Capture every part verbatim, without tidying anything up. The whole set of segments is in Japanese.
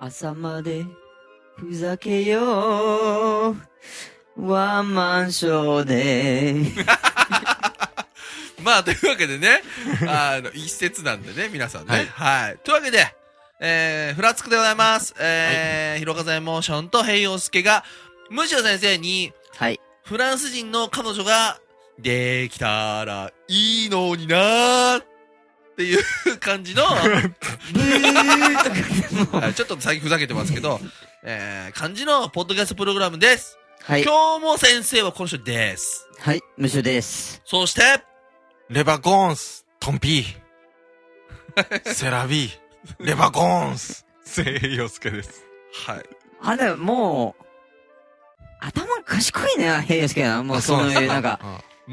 朝までふざけようワンマンショーでまあというわけでねあの一節なんでね皆さんね、はい、はい、というわけで、えー、フラツクでございます、えーはい、ひろかざエモーションと平洋介がむしろ先生に、はい、フランス人の彼女ができたらいいのになーっていう感じのブーとかちょっと最近ふざけてますけど、えー、感じのポッドキャストプログラムです。はい。今日も先生はこの人です。 はい、むしろです。 そして、 レバコーンス、トンピー、セラビー、レバコーンス、セイヨスケです。 はい。 あ、でももう、頭賢いね、ヘイヨスケは。もうそういう、なんか。 うん。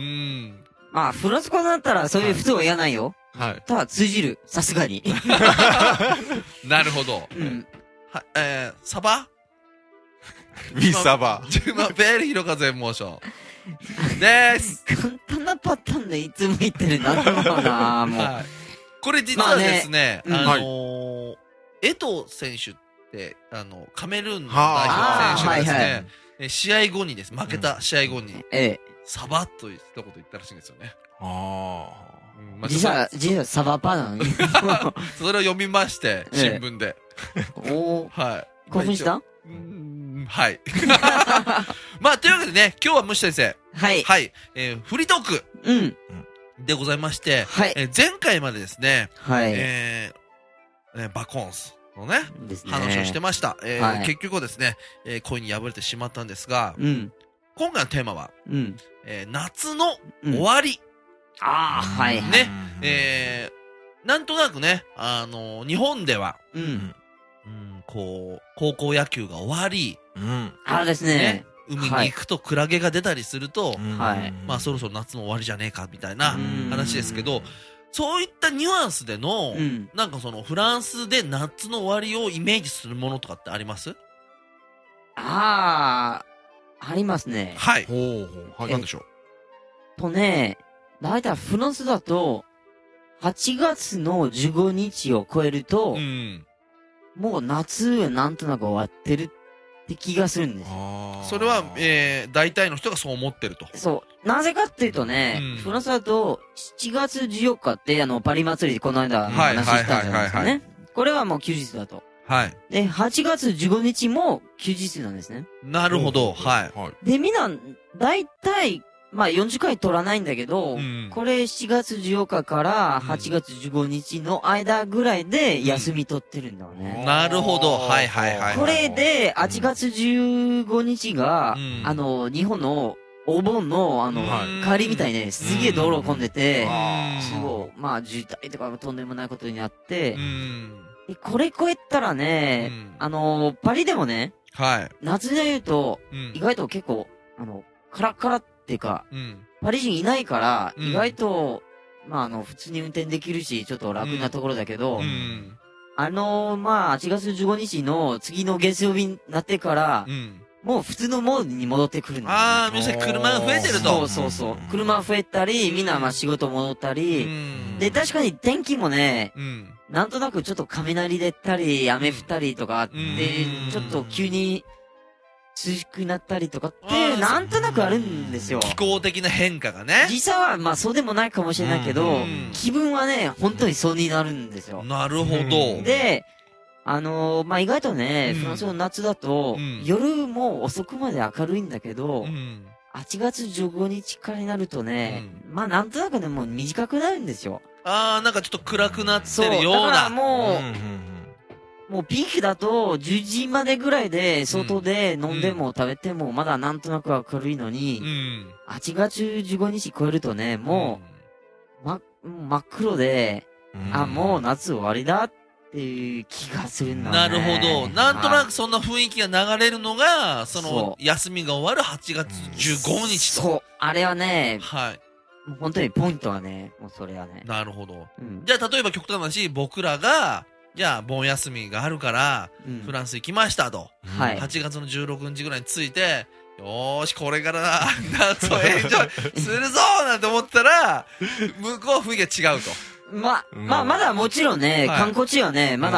まあ、フランス語だったらそういう普通は言わないよ。はい。ただ通じる。さすがに。 なるほど。 うん。 は、えー、サバウィサバ。 ジュマベールヒロカズエモーション。でーす。 簡単なパターンでいつも言ってるな、だろうな、もう。はい。 これ実はですね、あ、ね、あのー、はい、江藤選手って、あの、カメルーンの代表選手がですね、はいはい、試合後にです、負けた試合後に、うん、ええ、サバと言ったこと言ったらしいんですよね。 ああ。 うん、まあ、実は、実はサバパなのに。 それを読みまして、新聞で。 ええ、おー。 はい。 興奮した？ うーん、はい。まあ、というわけでね、今日は虫先生。 はい。 はい。えー、フリートーク。 うん。 でございまして、 はい。 えー、前回までですね、 はい。 えー、えー、バコンスのね、ですね、話をしてました。えーはい、結局はですね、えー、恋に敗れてしまったんですが、 うん。 今回のテーマは、 うん。 えー、夏の終わり。 うん、ああ、はい。 ね、えー、なんとなくね、あのー、日本では、 うん。うん、 こう、高校野球が終わり、 うん。ああですね。ね、 海に行くとクラゲが出たりすると、 はい。 まあそろそろ夏の終わりじゃねえか、みたいな話ですけど、そういったニュアンスでの、うん、なんかそのフランスで夏の終わりをイメージするものとかってあります？ ああ、ありますね。 はい。 ほうほう。はい、なんでしょう。 とね、だいたいフランスだと、はちがつのじゅうごにちを超えると、うん、もう夏はなんとなく終わってるって気がするんです。 それは、えー、大体の人がそう思ってると。 そう。なぜかっていうとね、うん、フランスだと、しちがつじゅうよっかって、あの、パリ祭りでこの間話したじゃないですかね。これはもう休日だと。 はい。 で、はちがつじゅうごにちも休日なんですね。 なるほど。はい。 で、みんな、大体、まあよんじゅっかい取らないんだけど、うん、これしちがつじゅうよっかからはちがつじゅうごにちの間ぐらいで休み取ってるんだよね。 うん、なるほど。はいはいはい。 これではちがつじゅうごにちが、うん、あの、日本のお盆の、あの、うん、帰りみたいね、すげえ道路混んでて、うん、すごい、まあ渋滞とかとんでもないことになって、うん、でこれ超えたらね、うん、あの、パリでもね、 はい、 夏で言うと、うん、意外と結構、あの、カラッカラっていうか、うん、パリ人いないから、意外と、うん、まあ、あの、普通に運転できるし、ちょっと楽なところだけど、うん、あのー、まあ、はちがつじゅうごにちの次の月曜日になってから、うん、もう普通のモードに戻ってくるんだよね。 ああ、みんな車が増えてると。 そうそうそう。車増えたり、みんなまあ仕事戻ったり、うん、で、確かに天気もね、うん、なんとなくちょっと雷出たり、雨降ったりとかあって、うん、ちょっと急に、涼しくなったりとかって、なんとなくあるんですよ。 気候的な変化がね。 実際は、まあそうでもないかもしれないけど、気分はね、本当にそうになるんですよ。 なるほど。 で、あのー、まあ意外とね、フランスの夏だと、夜も遅くまで明るいんだけど、はちがつじゅうごにちからになるとね、まあなんとなくね、もう短くなるんですよ。 あー、なんかちょっと暗くなってるような。 そう、だからもう、もうピークだとじゅうじまでぐらいで外で飲んでも食べてもまだなんとなく明るいのに、うん、はちがつじゅうごにち超えるとね、もう、ま、真っ黒で、うん、あ、もう夏終わりだっていう気がするんだね。 なるほど。なんとなくそんな雰囲気が流れるのが、その、休みが終わるはちがつじゅうごにちと。 そう。あれはね、 はい。 本当にポイントはね、もうそれはね。 なるほど。うん、じゃあ例えば極端な話、僕らが、じゃあ、盆休みがあるから、うん、フランス行きましたと。はい。はちがつのじゅうろくにちぐらいに着いて、よーし、これから夏をエンジョイするぞーなんて思ったら、向こう雰囲気が違うと。 ま、まあ、まだもちろんね、はい、観光地はね、まだ、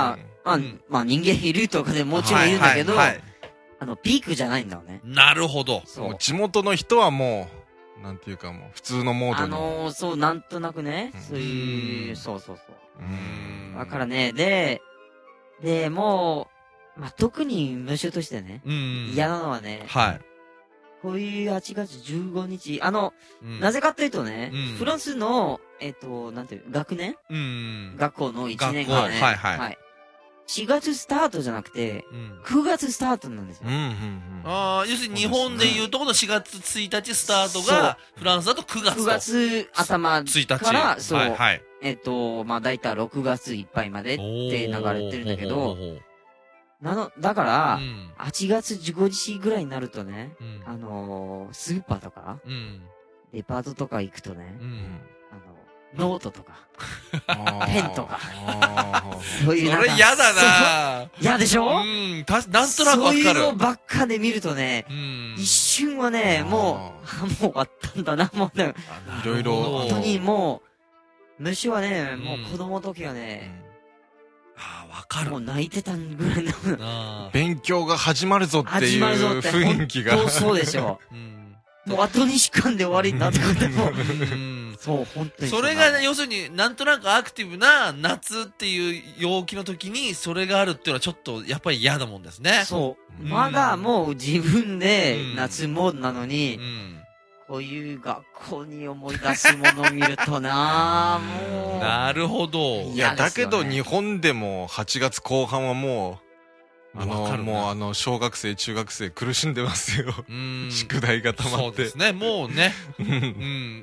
まあ、うん、まあ人間いるとかでもちろんいるんだけど、はいはいはい、あの、ピークじゃないんだよね。 なるほど。 そう。地元の人はもう、なんていうかもう、普通のモードに。 あのー、そう、なんとなくね、うん、そういう、そうそうそう。うん。だからね、で、で、もう、まあ、特に無臭としてね、嫌なのはね、はい。こういうはちがつじゅうごにち、あの、うん、なぜかというとね、うん、フランスの、えっ、ー、と、なんていう、学年、うん、学校のいちねんがね、はいはい。はい、しがつスタートじゃなくて、うん、くがつスタートなんですよ。うんうんうん、 ああ、要するに日本でいうとこのしがつついたちスタートが、フランスだとくがつと。 くがつ頭から、そう、 はいはい、 えっ、ー、と、まあ、だいたいろくがついっぱいまでって流れてるんだけど、なの、だから、うん、はちがつじゅうごにちぐらいになるとね、うん、あのー、スーパーとか、うん、デパートとか行くとね、うん、あの、ノートとか、ペンとか、そういうなんか。 それ嫌だな嫌でしょうん、た、なんとなくわかる。 そういうのばっかで見るとね、うん、一瞬はね、もう、もう終わったんだな、もうね。 いろいろ。 本当にもう、虫はね、もう子供の時はね、 ああ、わかる。 もう泣いてたぐらいの。 勉強が始まるぞっていう雰囲気が。 そうそうでしょ。うん、もうあとにしかんで終わりになってくるも。そう、本当に。 それがね、要するになんとなくアクティブな夏っていう陽気の時にそれがあるっていうのはちょっとやっぱり嫌なもんですね。 そう。うん、まだもう自分で夏モードなのに、うん、こういう学校に思い出すものを見るとなもう。 なるほど。 いや、だけど日本でもはちがつこう半はもう、あの、もうあの、小学生、中学生苦しんでますよ。宿題が溜まって。 そうですね、もうね。うん。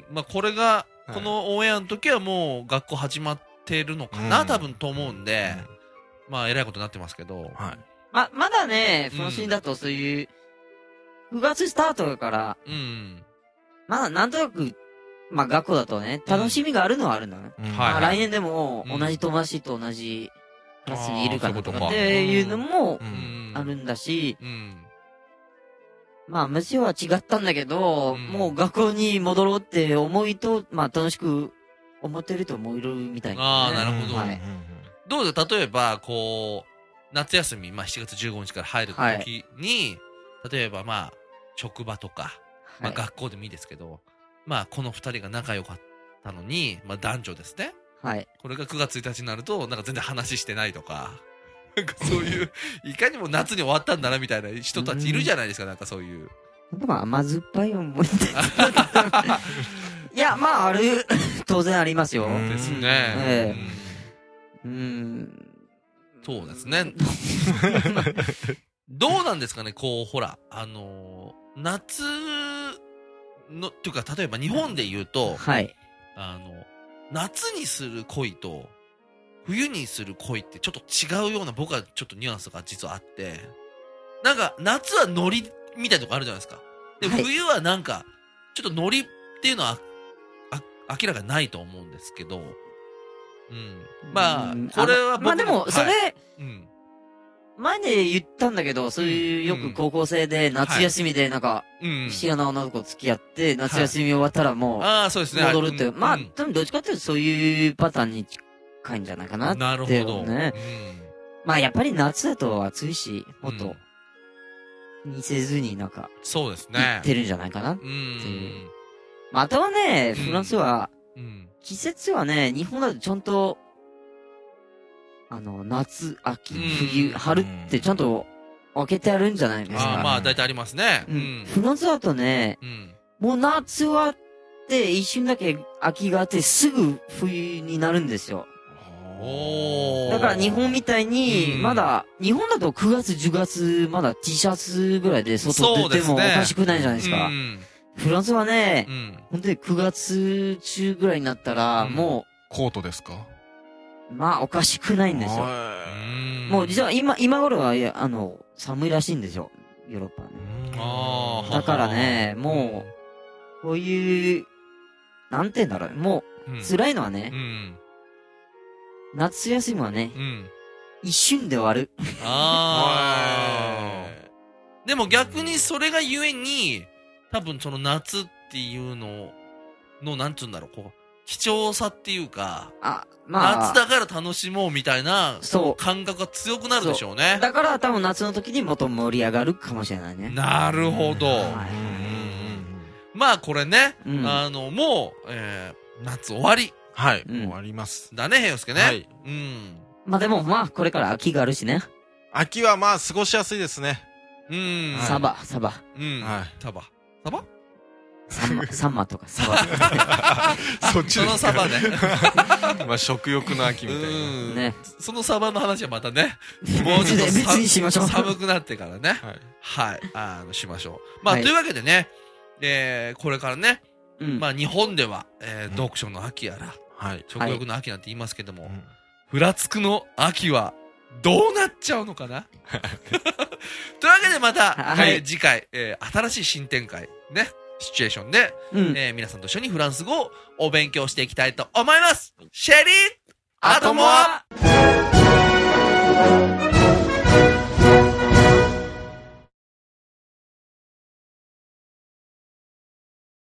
まあ、これが、このオンエアの時はもう学校始まってるのかな、うん、多分と思うんで、うん、まあ、えらいことになってますけど。はい。 ま、まだね、そのシーンだとそういう、くがつスタートだから、うん。まだなんとなく、まあ学校だとね、楽しみがあるのはあるんだね。うん、まあ来年でも同じ友達と同じクラスにいるかなとかっていうのもあるんだし、うんうん、まあ虫は違ったんだけど、うん、もう学校に戻ろうって思いと、まあ楽しく思ってると思えるみたいな、ね。 ああ、なるほど。はい、どうです例えば、こう、夏休み、まあしちがつじゅうごにちから入る時に、はい、例えばまあ、職場とか、まあ学校でもいいですけど、はい、まあこの二人が仲良かったのに、まあ男女ですね。はい。これがくがつついたちになると、なんか全然話してないとか、なんかそういう、いかにも夏に終わったんだなみたいな人たちいるじゃないですか、なんかそういう。 でも甘酸っぱい思い出。いや、まあある、当然ありますよ。 ですね。ええ。うん。そうですね。どうなんですかね、こう、ほら、あのー、夏の、っていうか、例えば日本で言うと、はい。あの、夏にする恋と、冬にする恋ってちょっと違うような、僕はちょっとニュアンスが実はあって、なんか、夏はノリみたいなとこあるじゃないですか。で、はい、冬はなんか、ちょっとノリっていうのは、あ、明らかにないと思うんですけど、うん。まあ、これは僕まあでも、それ、はい、うん。前で言ったんだけど、そういうよく高校生で夏休みでなんか、菱田直の子付き合って、夏休み終わったらもう、ああ、そうですね。戻るって。まあ、多分どっちかっていうとそういうパターンに近いんじゃないかなって。なるほど。ね。まあやっぱり夏だと暑いし、もっと、気にせずになんか、 そうですね。 行ってるんじゃないかなっていう。まあ、あとはね、フランスは、季節はね、日本だとちゃんと、あの、夏、秋、冬、春ってちゃんと分けてあるんじゃないですか。 ああ、まあ、大体ありますね。 うん。フランスだとね、うん、もう夏はって、一瞬だけ秋があって、すぐ冬になるんですよ。おー。だから日本みたいに、まだ、うん、日本だとくがつ、じゅうがつ、まだ T シャツぐらいで外出てもおかしくないじゃないですか。うん、フランスはね、うん、本当にくがつ中ぐらいになったら、もう、 コートですか？ まあ、おかしくないんですよ。もう、実は今、今頃は、あの、寒いらしいんですよ。ヨーロッパはね。あだからね、もう、こういう、なんて言うんだろう。もう、辛いのはね、うん、夏休みはね、うん、一瞬で終わる。ああ。でも逆にそれがゆえに、多分その夏っていうのの、なんつうんだろう、こう、 貴重さっていうか、 あ、まあ、夏だから楽しもうみたいな、そう。感覚が強くなるでしょうね。 だから多分夏の時にもっと盛り上がるかもしれないね。 なるほど。はい、まあこれね、うん、あの、もう、えー、夏終わり。 はい。うん、終わります。 だね、平洋介ね。 はい。 うん。 まあでもまあこれから秋があるしね。 秋はまあ過ごしやすいですね。 うん。 サバ、サバ。 うん。はい。サバ。サバサンマ、サンマとかサバ。 そっちそのサバね。 まあ食欲の秋みたいな。 ね。そのサバの話はまたね。もうちょっと寒くなってからね。はい。はい。あの、しましょう。まあ、というわけでね、えー、これからね、まあ日本では、えー、読書の秋やら、はい。食欲の秋なんて言いますけども、ふらつくの秋は、どうなっちゃうのかなというわけでまた、はいえー、次回、えー、新しい新展開、ね、シチュエーションで、うんえー、皆さんと一緒にフランス語をお勉強していきたいと思います。シェリーアトモア